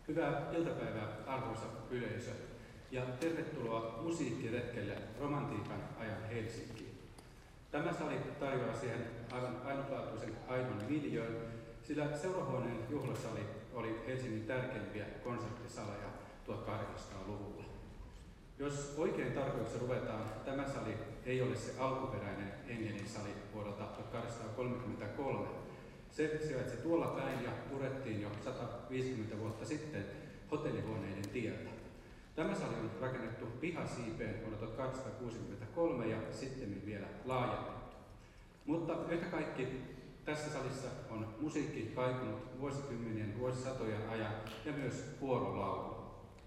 Hyvää iltapäivää, arvoisa yleisö, ja tervetuloa musiikkiretkelle romantiikan ajan Helsinkiin. Tämä sali tarjoaa siihen aivan ainutlaatuisen aidon miljöön, sillä Seurahuoneen juhlasali oli Helsingin tärkeimpiä konserttisaleja 1800-luvulla. Jos oikein tarkoituksessa ruvetaan, tämä sali ei ole se alkuperäinen Engelin sali vuodelta 1833. Se sijaitsi tuolla päin ja purettiin jo 150 vuotta sitten hotellihuoneiden tieltä. Tämä sali on rakennettu pihasiipeen vuonna 1863 ja sitten vielä laajennettu. Mutta yhtä kaikki tässä salissa on musiikki kaikunut vuosikymmenien, vuosisatojen ajan ja myös kuorolaulu.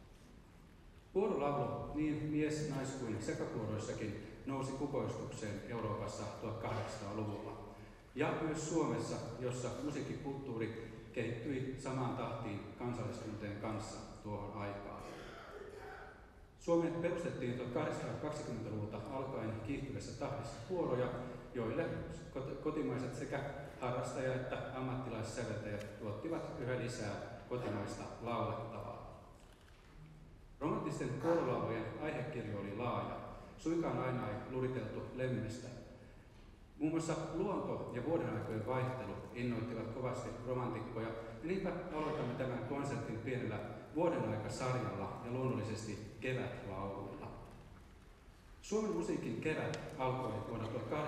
Kuorolaulu niin mies-, nais- kuin sekakuoroissakin nousi kukoistukseen Euroopassa 1800-luvulla. Ja myös Suomessa, jossa musiikkikulttuuri kehittyi samaan tahtiin kansallistunteen kanssa tuohon aikaan. Suomeen perustettiin 1820-luvulta alkaen kiihtyvässä tahdissa kuoroja, joille kotimaiset sekä harrastaja- että ammattilaissäveltäjät tuottivat yhä lisää kotimaista laulettavaa. Romanttisten kuorolaulujen aihekirjo oli laaja, suinkaan aina ei luriteltu lemmestä. Muun muassa luonto- ja vuodenaikojen vaihtelu innoittivat kovasti romantikkoja, ja niinpä aloitamme tämän konsertin pienellä vuodenaikasarjalla ja luonnollisesti kevätlauluilla. Suomen musiikin kevät alkoi vuonna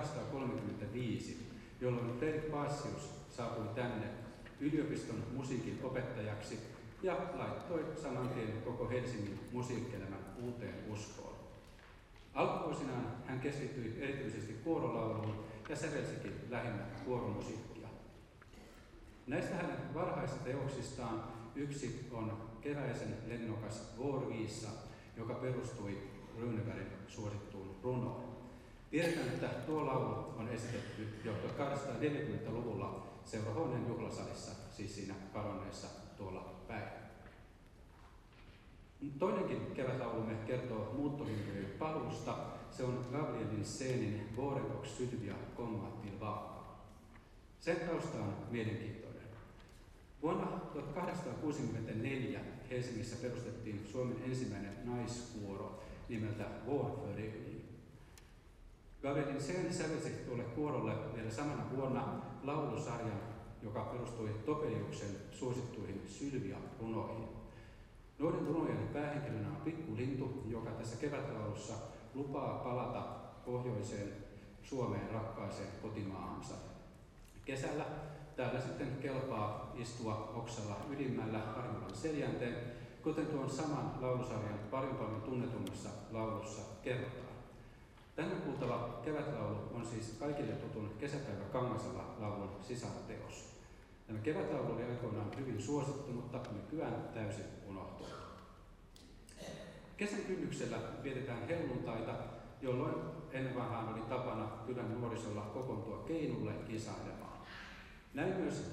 1835, jolloin Fredrik Baasius saapui tänne yliopiston musiikin opettajaksi ja laittoi saman tien koko Helsingin musiikkielämän uuteen uskoon. Alkuvuosinaan hän keskittyi erityisesti kuorolauluun ja sävelsikin lähinnä kuoromusiikkia. Näistä hänen varhaisista teoksistaan yksi on keväisen lennokas Vårvisa, joka perustui Runebergin suosittuun runoon. Tiedetään, että tuo laulu on esitetty jo 1840-luvulla Seurahuoneen juhlasalissa, siis siinä kadonneessa tuolla päin. Toinenkin kevätlaulumme kertoo muuttolinjojen paluusta. Se on Gabriel Linsénin Våren och Sylvia komma tillbaka. Sen tausta on mielenkiintoinen. Vuonna 1864 Helsingissä perustettiin Suomen ensimmäinen naiskuoro nimeltä Vårförening. Gabriel Lindsén sävelsi tuolle kuorolle vielä samana vuonna laulusarjan, joka perustui Topeliuksen suosittuihin Sylvia-runoihin. Noiden runojen päähenkilönä on pikkulintu, joka tässä kevätlaulussa lupaa palata pohjoiseen Suomeen rakkaaseen kotimaahansa. Kesällä täällä sitten kelpaa istua oksalla Ydinmäellä Harjulan seljänteen, kuten tuon saman laulusarjan paljon tunnetummassa laulussa kerrotaan. Tänään kuultava kevätlaulu on siis kaikille tutun Kesäpäivä Kangasala laulun sisarteos. Tämä kevätlaulu oli aikoinaan hyvin suosittu, mutta nykyään täysin unohtunut. Kesän kynnyksellä vietetään helluntaita, jolloin ennen vanhaan oli tapana kylän nuorisolla kokoontua keinulle kisailemaan. Näin myös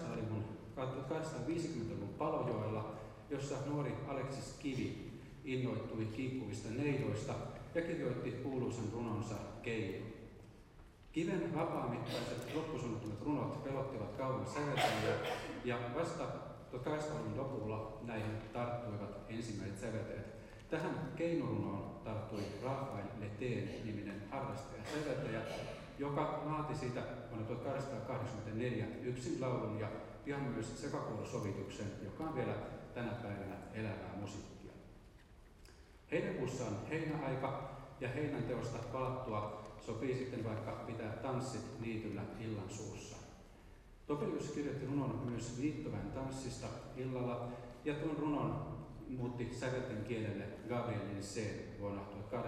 1850-luvun Palojoella, jossa nuori Aleksis Kivi innoittui kiikkuvista neidoista ja kirjoitti kuuluisan runonsa Keinu. Kiven vapaamittaiset loppusuunnattomat runot pelottivat kauan säveltäjiä, ja vasta 1800-luvun lopulla näihin tarttuivat ensimmäiset säveltäjät. Tähän keinurunoon tarttui Rafael Leteen-niminen harrastaja-säveltäjä, joka laati siitä vuonna 1884 yksin laulun ja pian myös sekakuorosovituksen, joka on vielä tänä päivänä elävää musiikkia. Heinäkuussa on heinäaika, ja heinän teosta palattua sopii sitten vaikka pitää tanssit niityllä illan suussa. Topelius kirjoitti runon myös liittoväen tanssista illalla, ja tuon runon muutti sävelten kielelle Gabriel Lindsén vuonna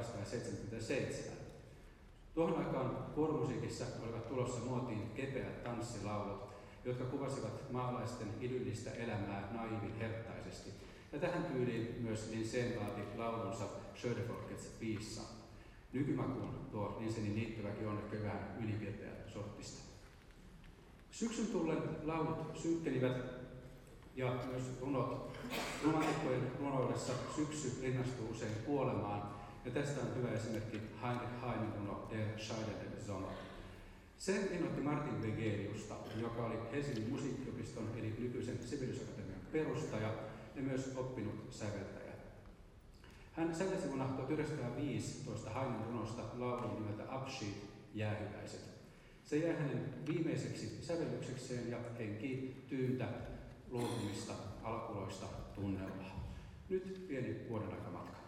1877. Tuohon aikaan kuoromusiikissa olivat tulossa muotiin kepeät tanssilaulut, jotka kuvasivat maalaisten idyllistä elämää naivin herttaisesti. Ja tähän tyyliin myös Lindsén laati laulunsa Söderfolkets visa. Nykymakuun tuo Lindsénin niittyväkin on ehkä vähän ylivirpeä sortista. Syksyn tullen laulut synkkenivät ja myös runot. Romantikkojen runoudessa syksy rinnastuu usein kuolemaan, ja tästä on hyvä esimerkki Heinrich Heimin runo Der scheidende Sommer. Se innoitti Martin Wegeliusta, joka oli Helsingin musiikkiopiston eli nykyisen Sibeliusakatemian perustaja, ja myös oppinut säveltäjä. Hän sävelsi vuonna 1915 Heinen runosta laulun nimeltä Abschied, jäähyväiset. Se jäi hänen viimeiseksi sävellyksekseen ja henkii tyyntä luopumista alkuloista tunnelmaa. Nyt pieni vuoden aikamatka.